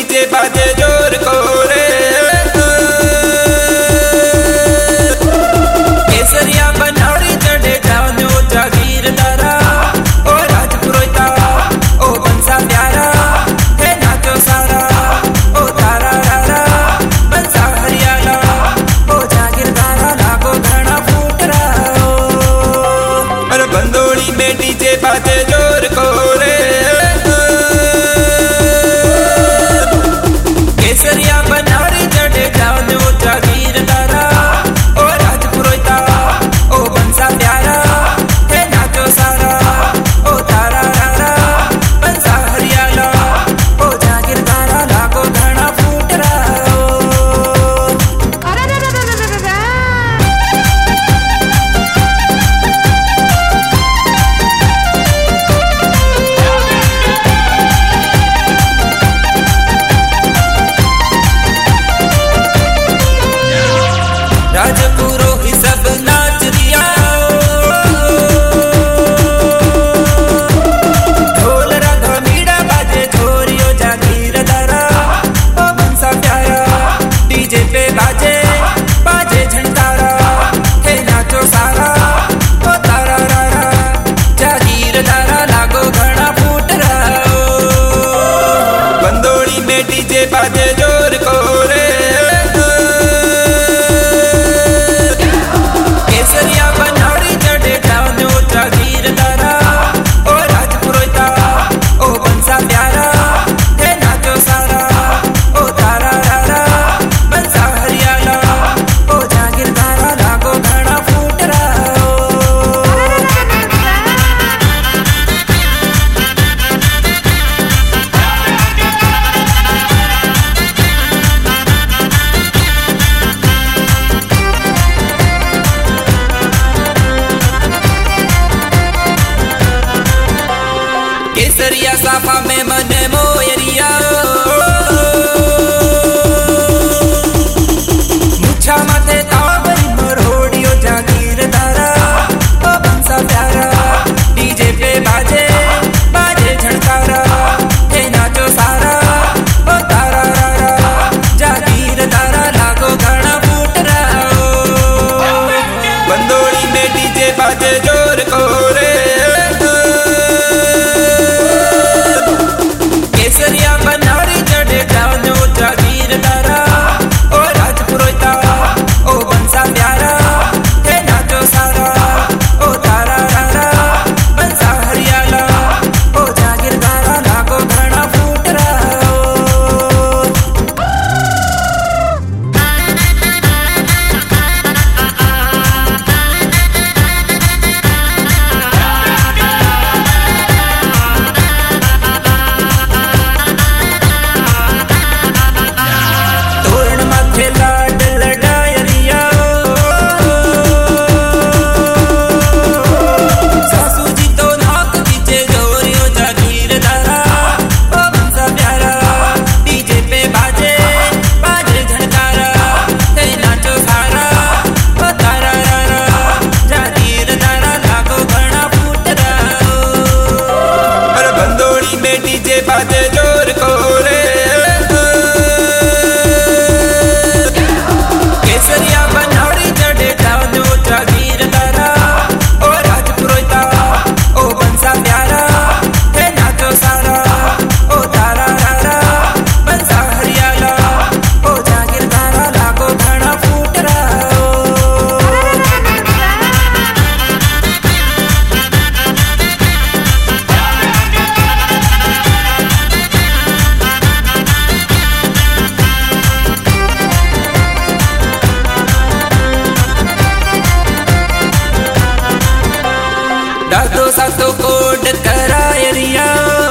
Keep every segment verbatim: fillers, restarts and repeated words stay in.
DJ बाजे जोर को रे। केसरिया बनारी चढ़े जानो जागीरदारा ओ राजपुरोहिता ओ बंसा प्यारा है नाचो सारा ओ तारा रारा बंसा हरियाला ओ जागीरदारा लागो घना फूट रहा अरे बंदोड़ी में डीजे बाजे जोर को रे। केसरिया बनारी चढ़े जानो जागीरदारा ओ राजपुरोहिता ओ बंसा प्यारा है नाचो सारा ओ तारा रारा बंसा हरियाला ओ जागीरदारा लागो घना फूट रहा। राजपुरो ही सब नाच रिया ढोल राधा मीड़ा बाजे छोरियो जागीरदारा ओ बंसा प्यारा डीजे पे बाजे बाजे झंकारा हे नाचो सारा ओ तारा रारा जागीरदारा लागो घना फूट रहा बंदोड़ी में डीजे बाजे जोर को रे। केसरिया बनारी चढ़े जानो जागीरदारा ओ राजपुरोहिता ओ बंसा प्यारा है नाचो सारा ओ तारा रारा बंसा हरियाला ओ जागीरदारा लागो घना फूट रहा। केसरिया साफा में मन मोयरिया मुच्छा माथे तावरी मरोड़ियो जागीरदारा ओ बंसा प्यारा डीजे पे बाजे बाजे झड़कारा हे नाचो सारा ओ तारा रारा जागीरदारा लागो घना फूट रहा बंदोड़ी में डीजे बाजे जोर को रे। केसरिया बनारी चढ़े जानो जागीरदारा ओ राजपुरोहिता ओ बंसा प्यारा है नाचो सारा ओ तारा रारा बंसा हरियाला ओ जागीरदारा लागो घना फूट रहा। तोरण माथे लाड लडायरिया सासू जी तो नाक पीछे जोरियो जागीरदारा ओ बंसा प्यारा डीजे पे बाजे बाजे झनकारा हे नाचो सारा ओ तारा रारा जागीरदारा लागो घना फूट रहा अरे बंदोड़ी में डीजे बाजे जोर को रे। केसरिया बनारी चढ़े जानो जागीरदारा ओ राजपुरोहिता ओ बंसा प्यारा है नाचो सारा ओ तारा रारा बंसा हरियाला ओ जागीरदारा लागो घना फूट रहा। दादो सातो कोड करायरिया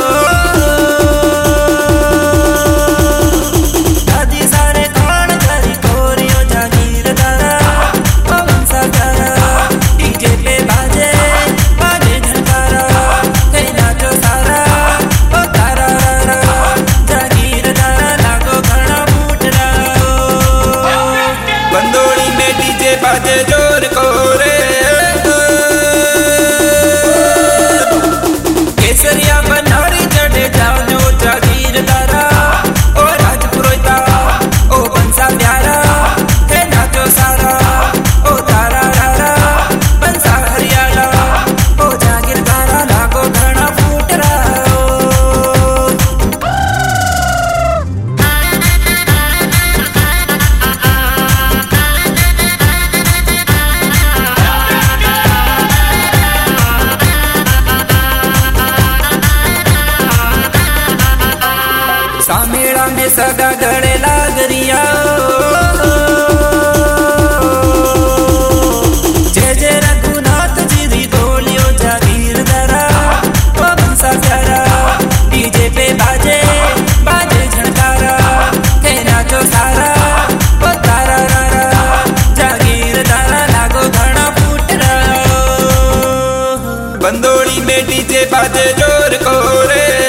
दादी सारे कौन करी कोरियो जागीरदारा ओ बंसा प्यारा डीजे पे बाजे बाजे झनकारा हे नाचो सारा ओ तारा रारा जागीरदारा लागो घना फूट रहा बंदोड़ी में डीजे बाजे जोर को रे। बंदोड़ी में डीजे बाजे जोर को रे।